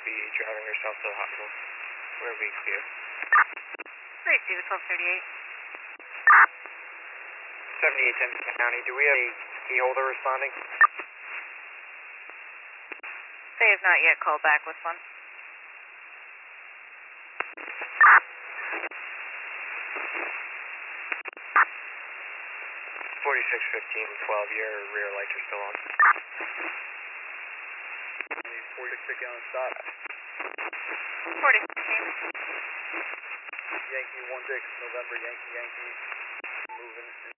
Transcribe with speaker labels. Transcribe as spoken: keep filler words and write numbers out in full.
Speaker 1: will be driving herself to the hospital. Where we clear.
Speaker 2: Please do the twelve thirty-eight.
Speaker 1: seventy-eight ten County, do we have a key holder responding?
Speaker 2: They have not yet called back with one.
Speaker 1: forty-six fifteen twelve, your rear lights are still on. forty-six fifteen on stop.
Speaker 2: forty fifteen.
Speaker 1: Yankee one six, November, Yankee, Yankee.